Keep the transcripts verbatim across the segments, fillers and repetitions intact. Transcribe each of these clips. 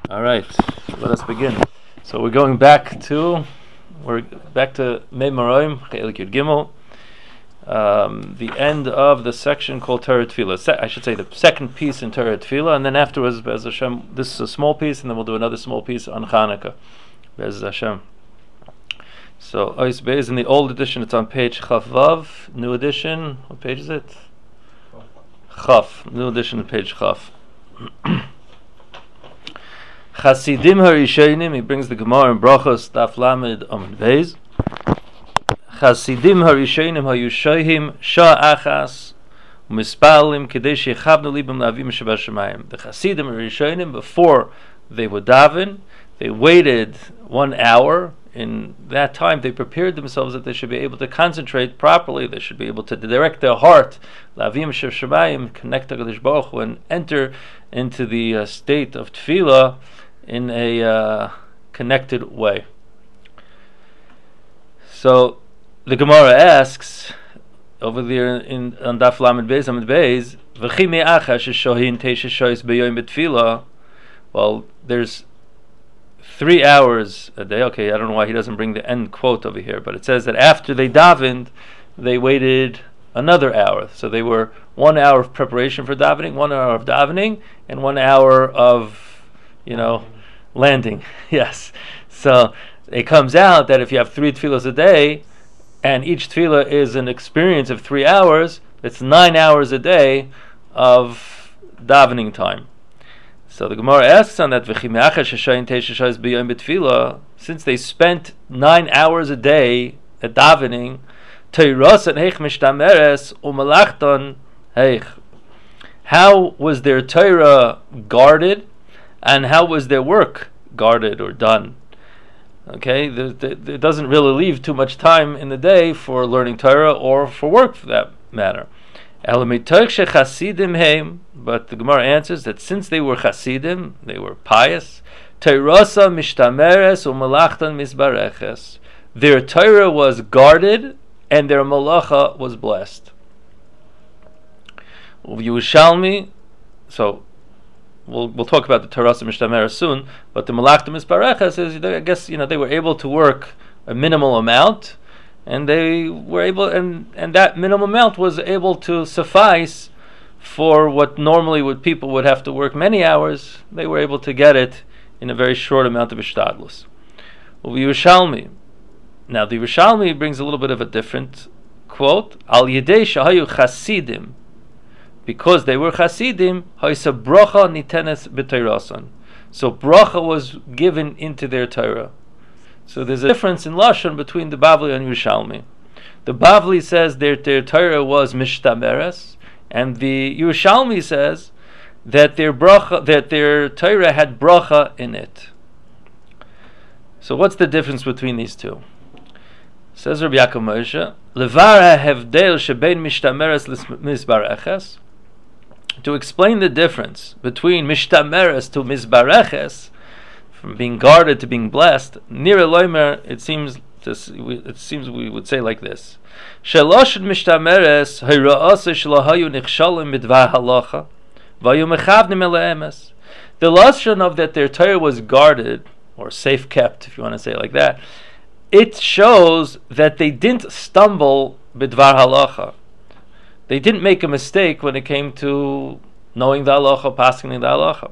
All right, let us begin. So we're going back to we're back to Mei Maroim Chelik Yud Gimel, um, the end of the section called Torah Tefillah. Se- I should say the second piece in Torah Tefillah, and then afterwards, Be'ez Hashem, this is a small piece, and then we'll do another small piece on Chanukah. Be'ez Hashem. So Ois Be'ez in the old edition, it's on page Chaf Vav. New edition, what page is it? Chaf. New edition, page Chaf. Chasidim Harishonim, he brings the Gemara in Brachos, Daf Lamed Amud Beis. Chasidim Harishonim Hayushohim Shah Achas Umispalim Kedei Shechavnu Libam Lavim Shabashamayim. The Chasidim Harishonim, before they would daven, they waited one hour. In that time, they prepared themselves that they should be able to concentrate properly. They should be able to direct their heart, Lavim Shabashamayim, connect to Kadosh Baruch Hu, and enter into the uh, state of Tefillah in a uh, connected way. So the Gemara asks over there in on Daf Lamed Beis Amud Beis, V'chi me'acha sheshohin teisha shoyis b'yoyim b'tefillah. Well, there's three hours a day. Okay, I don't know why he doesn't bring the end quote over here, but it says that after they davened, they waited another hour. So they were one hour of preparation for davening, one hour of davening, and one hour of, you know, landing. Yes. So it comes out that if you have three tefillahs a day, and each tefillah is an experience of three hours, it's nine hours a day of davening time. So the Gemara asks on that, since they spent nine hours a day at davening, how was their Torah guarded, and how was their work guarded or done? Okay, there, there, there doesn't really leave too much time in the day for learning Torah or for work, for that matter. But the Gemara answers that since they were Chasidim, they were pious, their Torah was guarded and their malacha was blessed. Yerushalmi, so we'll we'll talk about the Torah Mishtamera soon, but the malachta misbareches is, I guess, you know, they were able to work a minimal amount, and they were able, and, and that minimum amount was able to suffice for what normally would people would have to work many hours. They were able to get it in a very short amount of ishtadlus. Yerushalmi. Now the Yerushalmi brings a little bit of a different quote. Al yedei shahayu chasidim, because they were chasidim, ha'isa bracha nitenes b'teirasan. So bracha was given into their Torah. So there's a difference in lashon between the Bavli and Yerushalmi. The Bavli says their their Torah was mishtameres, and the Yerushalmi says that their bracha, that their Torah had bracha in it. So what's the difference between these two? Says Rabbi Yaakov Moshe, levara hevdel shebein mishtameres l'misbareches. To explain the difference between mishtameres to misbareches, from being guarded to being blessed, nira loimer, it seems to, it seems we would say like this: Shalosh mishtameres hayraase shalahayu nichshalim midvar halacha vayu mechavnim elaemes. The lashon of that their Torah was guarded or safe kept, if you want to say it like that, it shows that they didn't stumble bidvar halacha. They didn't make a mistake when it came to knowing the halacha, passing the halacha.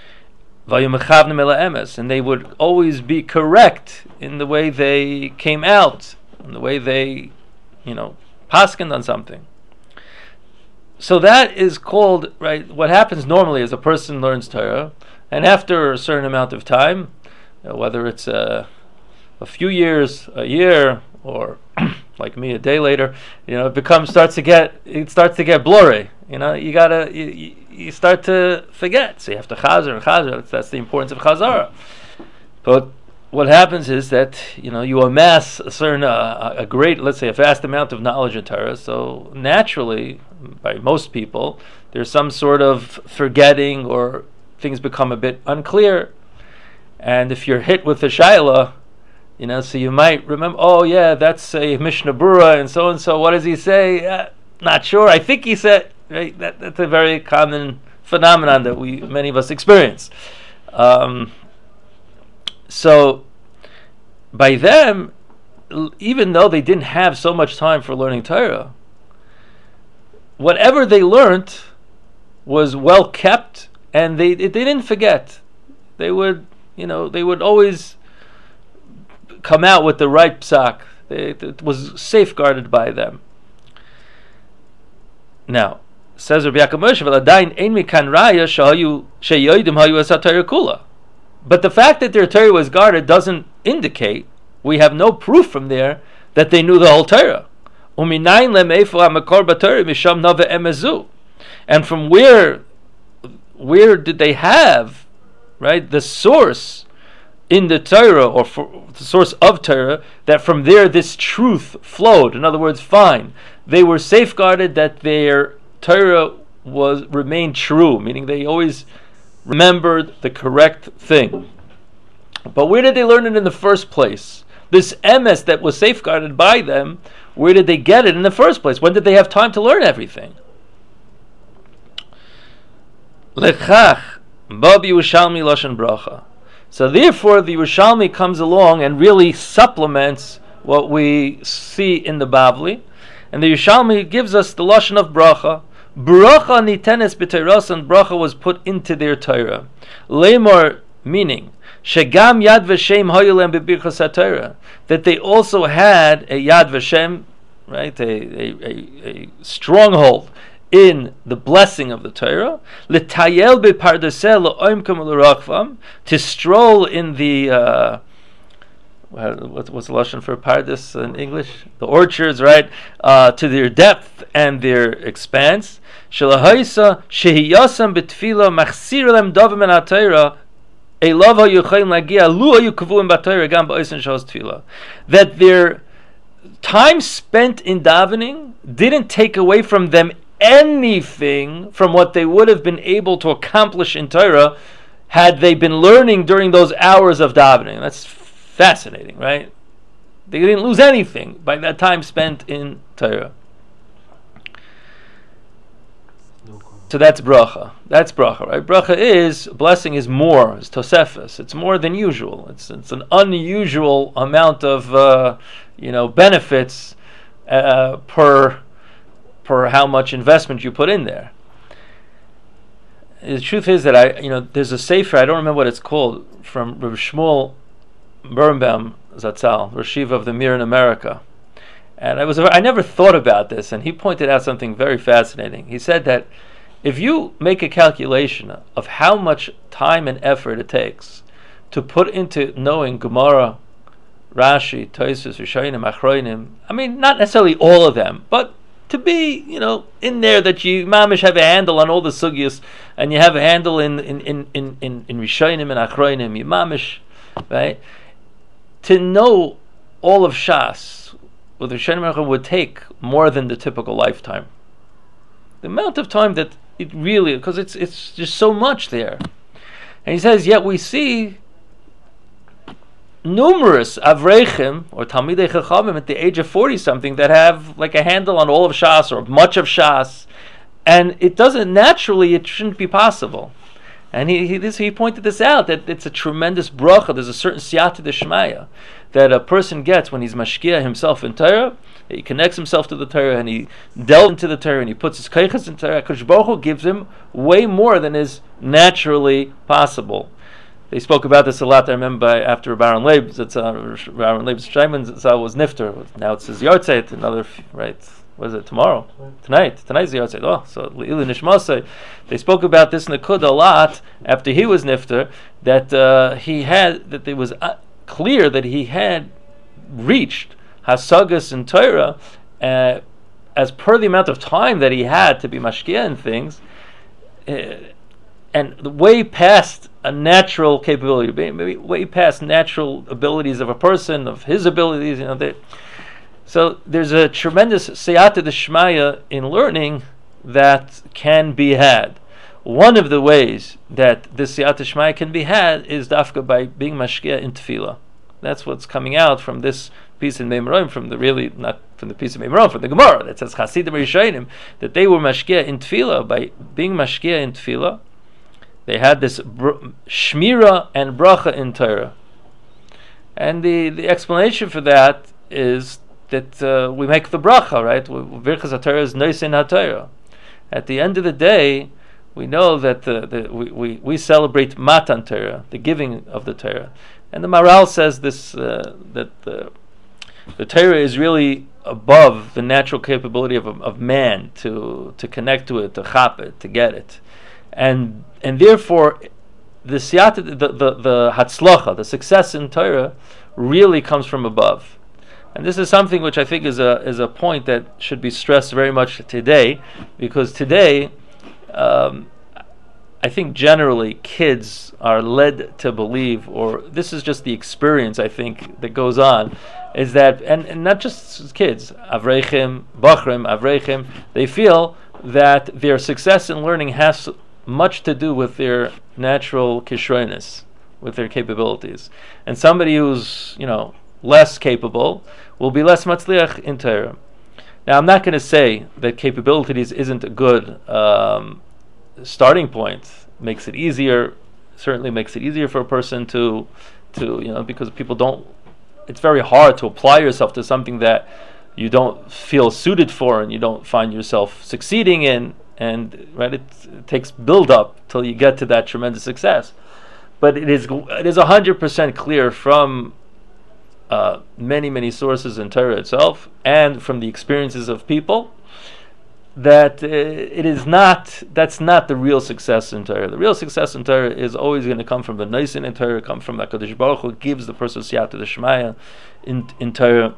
And they would always be correct in the way they came out, in the way they, you know, paskined on something. So that is called, right, what happens normally is a person learns Torah, and after a certain amount of time, you know, whether it's a, a few years, a year, or like me a day later, you know, it becomes starts to get it starts to get blurry. You know, you gotta you, you start to forget. So you have to chazer and chazer. That's, that's the importance of chazara. But what happens is that, you know, you amass a certain uh, a great, let's say, a vast amount of knowledge in Torah. So naturally, by most people, there's some sort of forgetting, or things become a bit unclear. And if you're hit with a shaila, you know, so you might remember, oh yeah, that's a Mishnah Berurah, and so and so. What does he say? Uh, not sure. I think he said, right? That, that's a very common phenomenon that we many of us experience. Um, so by them, even though they didn't have so much time for learning Torah, whatever they learned was well kept, and they they didn't forget. They would, you know, they would always come out with the right psak. They, it was safeguarded by them. Now, says Rabbi Yaakov Moshe, "V'ladayin ein mikan raya shehayu sheyodim hayu es haTorah kula." But the fact that their Torah was guarded doesn't indicate, we have no proof from there that they knew the whole Torah. Uminayin lemeifo hamakor b'Torah misham nava emezu. And from where, where did they have, right, the source in the Torah, or for, the source of Torah, that from there this truth flowed? In other words, fine, they were safeguarded that their Torah was remained true, meaning they always remembered the correct thing. But where did they learn it in the first place? This emes that was safeguarded by them, where did they get it in the first place? When did they have time to learn everything? Lechach bab Yerushalmi lashon bracha. So therefore the Yerushalmi comes along and really supplements what we see in the Bavli, and the Yerushalmi gives us the lashon of bracha. Bracha nitenes b'Torah, and bracha was put into their Torah. Lemor, meaning shegam yad v'shem hayulem b'birchas haTorah, that they also had a yad v'shem, right, a, a, a, a stronghold in the blessing of the Torah. L'tayel b'pardaseh l'oimkam l'rachvam, to stroll in the uh, What's, what's the lashon for pardes in English? The orchards, right? Uh, to their depth and their expanse. Shelahaisa shehiyasam betfila machsir lem davim en atayra elava yuchayin lagia lu ayu kavuim batayra gam ba'osin shos tefila. That their time spent in davening didn't take away from them anything from what they would have been able to accomplish in Torah had they been learning during those hours of davening. That's fascinating, right? They didn't lose anything by that time spent in Torah. So that's bracha. That's bracha, right? Bracha is, blessing is more, it's tosefes. It's more than usual. It's it's an unusual amount of uh, you know benefits uh, per per how much investment you put in there. The truth is that I, you know, there's a sefer, I don't remember what it's called, from Reb Shmuel Birnbaum Zatzal, Rashiva of the Mir in America, and I was I never thought about this, and he pointed out something very fascinating. He said that if you make a calculation of how much time and effort it takes to put into knowing Gemara, Rashi, Tosfos, Rishonim, Achronim, I mean, not necessarily all of them, but to be, you know, in there, that you mamish have a handle on all the sugyas, and you have a handle in in in in in, in Rishonim and Achronim, you mamish, right? To know all of Shas with Rishonim would take more than the typical lifetime. The amount of time that it really, because it's it's just so much there. And he says, yet we see numerous Avrechim or Talmidei Chachamim at the age of forty something that have like a handle on all of Shas or much of Shas, and it doesn't naturally, it shouldn't be possible. And he he, this, he pointed this out, that it's a tremendous bracha. There's a certain siyata d'shmaya that a person gets when he's mashkia himself in Torah. He connects himself to the Torah and he delves into the Torah and he puts his keiches in Torah. Kodesh Baruch Hu gives him way more than is naturally possible. They spoke about this a lot. I remember after Baron Leib, that's uh, Baron Leib's Shaiman was nifter. Now it's his yahrzeit. Another right. What is it, tomorrow? Tonight. Tonight's the yahrzeit. Oh, so Le'ilu Nishmasei. They spoke about this in the Kud a lot after he was nifter, that uh, he had, that it was uh, clear that he had reached Hasagas in Torah uh, as per the amount of time that he had to be mashkia in things, uh, and way past a natural capability, maybe way past natural abilities of a person, of his abilities, you know, they, so there's a tremendous siyata d'shmaya in learning that can be had. One of the ways that this siyata d'shmaya can be had is dafka by being mashkia in tefillah. That's what's coming out from this piece in Meimarim, from the really, not from the piece of Meimarim, from the Gemara, that says Chasidim Rishonim, that they were mashkia in tefillah. By being mashkia in tefillah, they had this br- shmira and bracha in Torah. And the, the explanation for that is that uh, we make the bracha, right? Birchas HaTorah is Noisin HaTorah. At the end of the day, we know that the, the, we, we, we celebrate Matan Torah, the giving of the Torah. And the Maharal says this, uh, that the, the Torah is really above the natural capability of, of man to, to connect to it, to chap it, to get it. And and therefore, the siyata, the, the, the hatzlacha, the success in Torah, really comes from above. And this is something which I think is a is a point that should be stressed very much today, because today, um, I think generally kids are led to believe, or this is just the experience I think that goes on, is that, and, and not just kids, Avreichim, Bachrim, Avreichim, they feel that their success in learning has much to do with their natural kishroinus, with their capabilities. And somebody who's, you know, less capable will be less matzliach in Torah. Now, I'm not going to say that capabilities isn't a good um, starting point. Makes it easier, certainly makes it easier for a person to, to you know, because people don't, it's very hard to apply yourself to something that you don't feel suited for and you don't find yourself succeeding in, and right, it, it takes build up till you get to that tremendous success. But it is it is one hundred percent clear from uh, many, many sources in Torah itself and from the experiences of people that uh, it is not, that's not the real success in Torah. The real success in Torah is always going to come from the Noisin in Torah, come from HaKadosh Baruch Hu, gives the person Siyata D'Shmaya in, in Torah.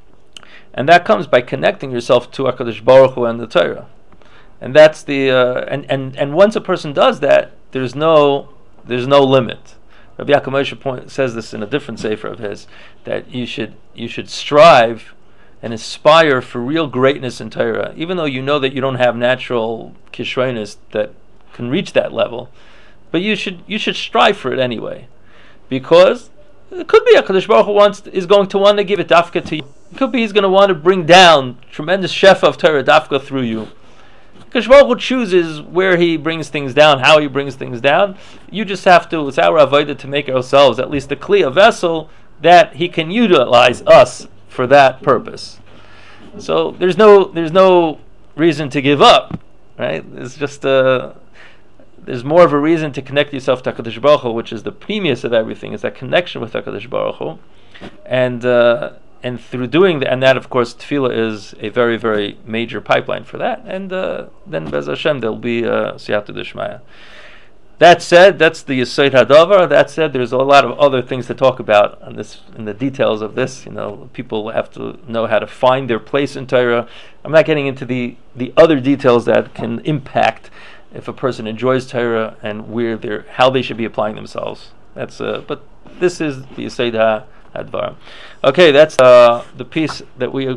And that comes by connecting yourself to HaKadosh Baruch Hu and the Torah. And that's the, uh, and, and, and once a person does that, there's no, there's no limit. Rabbi Yaakov Moshe point, says this in a different sefer of his, that you should, you should strive and aspire for real greatness in Torah, even though you know that you don't have natural kishroinus that can reach that level, but you should you should strive for it anyway, because it could be HaKadosh Baruch Hu wants is going to want to give it dafka to you. It could be he's going to want to bring down tremendous shefa of Torah dafka through you. HaKadosh Baruch Hu chooses where he brings things down, how he brings things down. You just have to, it's our avodah to make ourselves at least a kli, a vessel that he can utilize us for that purpose. So there's no there's no reason to give up, right? It's just uh, there's more of a reason to connect yourself to HaKadosh Baruch Hu, which is the premius of everything, is that connection with HaKadosh Baruch Hu, and uh, and through doing that, and that of course tefillah is a very very major pipeline for that, and uh, then Bez Hashem there'll be uh, Siyata D'Shmaya. That said, that's the Yesod Hadavar. That said, there's a lot of other things to talk about on this, in the details of this. You know, people have to know how to find their place in Torah. I'm not getting into the, the other details that can impact if a person enjoys Torah and where they're, how they should be applying themselves. That's uh, but this is the Yesod Hadavar. Okay, that's uh, the piece that we